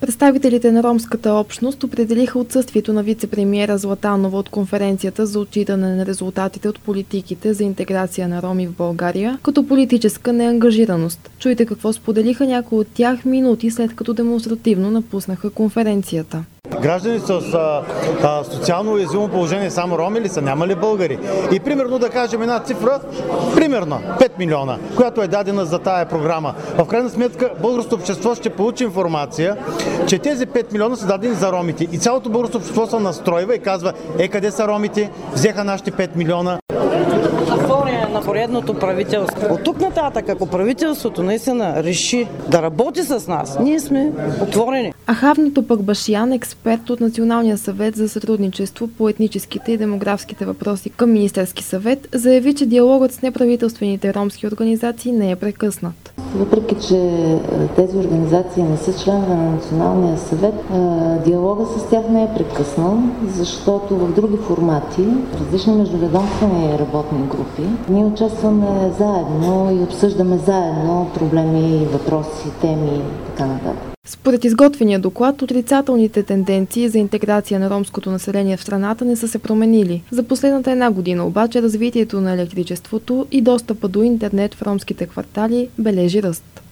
Представителите на ромската общност определиха отсъствието на вице-премиера Златанова от конференцията за отчитане на резултатите от политиките за интеграция на роми в България като политическа неангажираност. Чуйте какво споделиха някои от тях минути след като демонстративно напуснаха конференцията. Граждани с социално уязвимо положение само роми ли са, няма ли българи? И примерно да кажем една цифра, примерно 5 милиона, която е дадена за тая програма. В крайна сметка българското общество ще получи информация, че тези 5 милиона са дадени за ромите. И цялото българско общество се настройва и казва, къде са ромите, взеха нашите 5 милиона. На поредното правителство. От тук нататък, ако правителството наистина реши да работи с нас, ние сме отворени. Ахавни Топакбашиян, експерт от Националния съвет за сътрудничество по етническите и демографските въпроси към Министерски съвет, заяви, че диалогът с неправителствените ромски организации не е прекъснат. Въпреки че тези организации не са членове на Националния съвет, диалогът с тях не е прекъснал, защото в други формати, различни междуведомствени работни групи, ние участваме заедно и обсъждаме заедно проблеми, въпроси, теми и така нататък. Според изготвения доклад, отрицателните тенденции за интеграция на ромското население в страната не са се променили. За последната една година обаче развитието на електричеството и достъпа до интернет в ромските квартали бележи ръст.